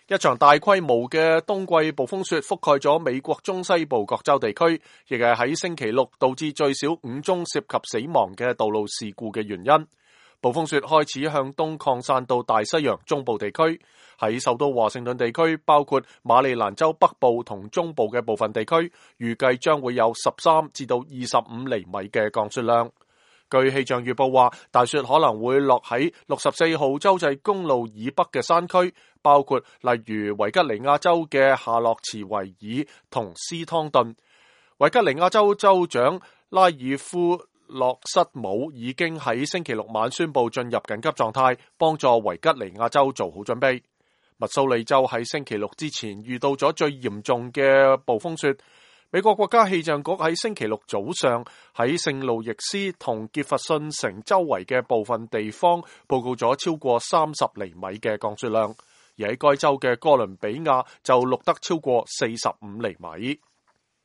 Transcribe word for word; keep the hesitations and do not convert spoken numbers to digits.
一場大規模嘅冬季暴風雪覆蓋咗美國中西部各州地區，亦係喺星期六導致最少五宗涉及死亡嘅道路事故嘅原因。暴風雪開始向東擴散到大西洋中部地區，喺首都華盛頓地區，包括馬里蘭州北部同中部嘅部分地區，預計將會有十三至到二十五厘米嘅降雪量。據氣象預報話，大雪可能會落喺六十四號州際公路以北嘅山區，包括例如維吉尼亞州嘅夏洛茨維爾同斯湯頓。維吉尼亞州州長拉爾夫洛瑟姆已經喺星期六晚宣布進入緊急狀態，幫助維吉尼亞州做好準備。密蘇里州喺星期六之前遇到咗最嚴重嘅暴風雪。美國國家氣象局喺星期六早上喺聖路易斯同傑弗遜城周圍嘅部分地方報告咗超過三十厘米嘅降雪量，而喺該州嘅哥倫比亞就錄得超過四十五厘米。